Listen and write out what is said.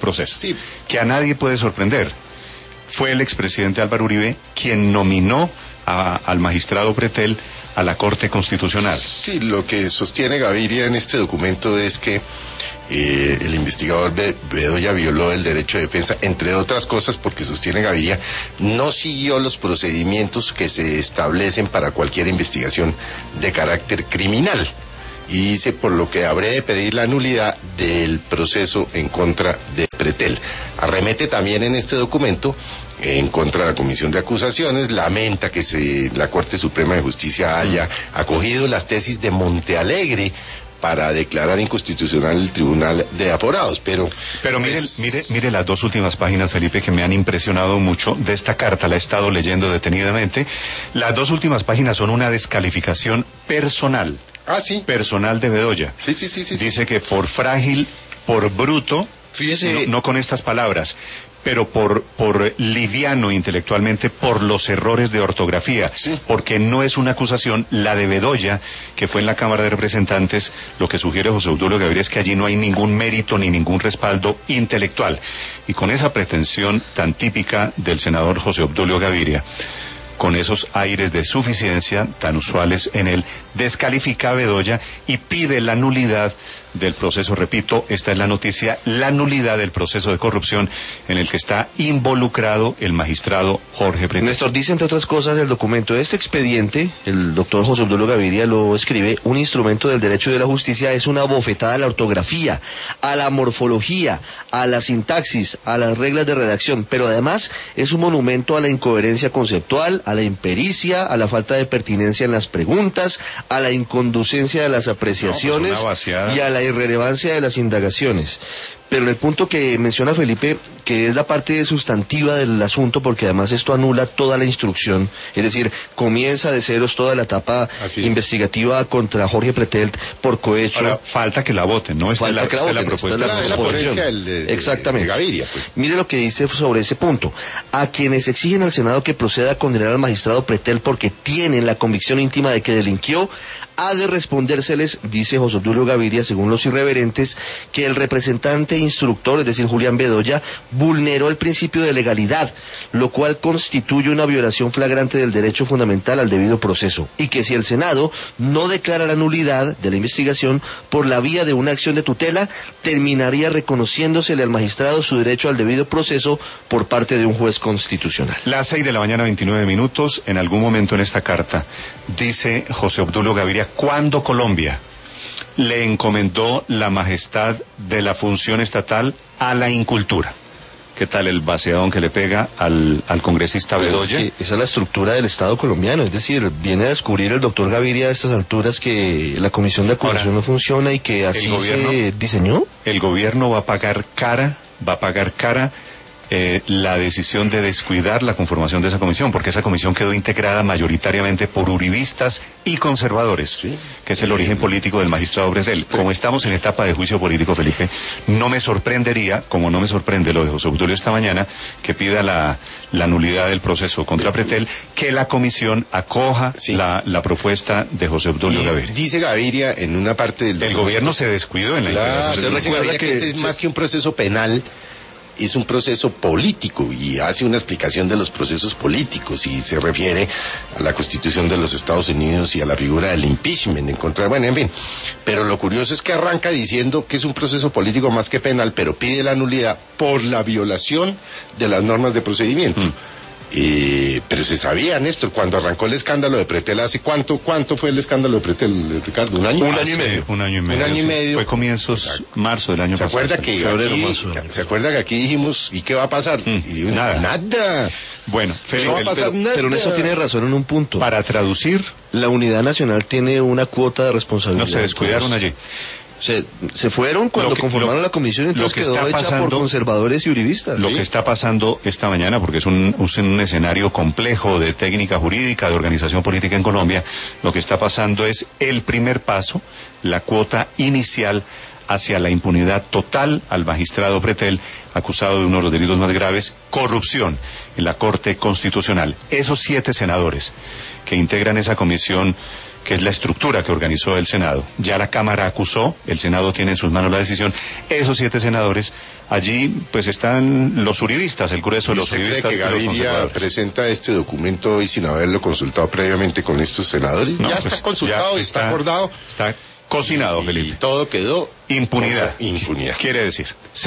proceso, sí, que a nadie puede sorprender. Fue el expresidente Álvaro Uribe quien nominó al magistrado Pretel a la Corte Constitucional. Sí, lo que sostiene Gaviria en este documento es que el investigador Bedoya violó el derecho de defensa, entre otras cosas porque sostiene Gaviria, no siguió los procedimientos que se establecen para cualquier investigación de carácter criminal. Y dice, por lo que habré de pedir la nulidad del proceso en contra de Pretel. Arremete también en este documento en contra de la Comisión de Acusaciones, lamenta que la Corte Suprema de Justicia haya acogido las tesis de Montealegre para declarar inconstitucional el Tribunal de Aforados, pero mire las dos últimas páginas, Felipe, que me han impresionado mucho de esta carta, la he estado leyendo detenidamente. Las dos últimas páginas son una descalificación personal. Sí. Personal de Bedoya. Sí. Dice que por frágil, por bruto, fíjese, no con estas palabras, pero por liviano intelectualmente, por los errores de ortografía, sí, porque no es una acusación, la de Bedoya, que fue en la Cámara de Representantes, lo que sugiere José Obdulio Gaviria es que allí no hay ningún mérito ni ningún respaldo intelectual. Y con esa pretensión tan típica del senador José Obdulio Gaviria, con esos aires de suficiencia tan usuales en él, descalifica a Bedoya y pide la nulidad del proceso. Repito, esta es la noticia, la nulidad del proceso de corrupción en el que está involucrado el magistrado Jorge Pretel. Néstor, dice entre otras cosas el documento, este expediente, el doctor José Obdulio Gaviria lo escribe, un instrumento del derecho y de la justicia, es una bofetada a la ortografía, a la morfología, a la sintaxis, a las reglas de redacción, pero además es un monumento a la incoherencia conceptual, a la impericia, a la falta de pertinencia en las preguntas, a la inconducencia de las apreciaciones y a la irrelevancia de las indagaciones. Pero en el punto que menciona Felipe, que es la parte sustantiva del asunto, porque además esto anula toda la instrucción, es decir, comienza de ceros toda la etapa investigativa contra Jorge Pretel por cohecho. Ahora, falta que la voten, ¿no? Esta es la propuesta de la ponencia exactamente. De Gaviria, pues. Mire lo que dice sobre ese punto. A quienes exigen al Senado que proceda a condenar al magistrado Pretel porque tienen la convicción íntima de que delinquió, ha de respondérseles, dice José Obdulio Gaviria, según los irreverentes, que el representante instructor, es decir, Julián Bedoya, vulneró el principio de legalidad, lo cual constituye una violación flagrante del derecho fundamental al debido proceso, y que si el Senado no declara la nulidad de la investigación por la vía de una acción de tutela, terminaría reconociéndosele al magistrado su derecho al debido proceso por parte de un juez constitucional. Las 6:29 a.m, en algún momento en esta carta, dice José Obdulio Gaviria, cuando Colombia le encomendó la majestad de la función estatal a la incultura. ¿Qué tal el vaciadón que le pega al congresista Bedoya? Es que esa es la estructura del Estado colombiano, es decir, viene a descubrir el doctor Gaviria a estas alturas que la comisión de acusación no funciona y que así se diseñó. El gobierno va a pagar cara la decisión de descuidar la conformación de esa comisión, porque esa comisión quedó integrada mayoritariamente por uribistas y conservadores, que es el origen político del magistrado Pretel. Como estamos en etapa de juicio político, Felipe, no me sorprendería, como no me sorprende lo de José Obdulio esta mañana, que pida la nulidad del proceso contra Pretel, que la comisión acoja la propuesta de José Obdulio Gaviria. Dice Gaviria en una parte del el gobierno se descuidó en la investigación. Usted recuerda que este es más que un proceso penal, es un proceso político y hace una explicación de los procesos políticos y se refiere a la Constitución de los Estados Unidos y a la figura del impeachment en contra, bueno, en fin. Pero lo curioso es que arranca diciendo que es un proceso político más que penal, pero pide la nulidad por la violación de las normas de procedimiento. Pero se sabía, Néstor, cuando arrancó el escándalo de Pretel, ¿hace cuánto fue el escándalo de Pretel, Ricardo? ¿Un año? Un año y medio. Fue comienzos marzo del año pasado. ¿Se acuerda que aquí dijimos, ¿y qué va a pasar? Y nada. Bueno, Felipe, no va a pasar nada. Pero Néstor tiene razón en un punto. Para traducir, la Unidad Nacional tiene una cuota de responsabilidad. No se descuidaron allí. Se fueron cuando conformaron la comisión, entonces quedó hecha por conservadores y uribistas. Lo que está pasando esta mañana, porque es un escenario complejo de técnica jurídica, de organización política en Colombia, lo que está pasando es el primer paso, la cuota inicial hacia la impunidad total al magistrado Pretel, acusado de uno de los delitos más graves, corrupción en la Corte Constitucional. Esos 7 senadores que integran esa comisión, que es la estructura que organizó el Senado, ya la Cámara acusó, el Senado tiene en sus manos la decisión. Esos 7 senadores, allí pues están los uribistas, el grueso de los uribistas. ¿Cree que Gaviria presenta este documento hoy sin haberlo consultado previamente con estos senadores? No, ya pues, está consultado y está acordado. Está cocinado, Felipe. Y todo quedó impunidad. Impunidad. Quiere decir.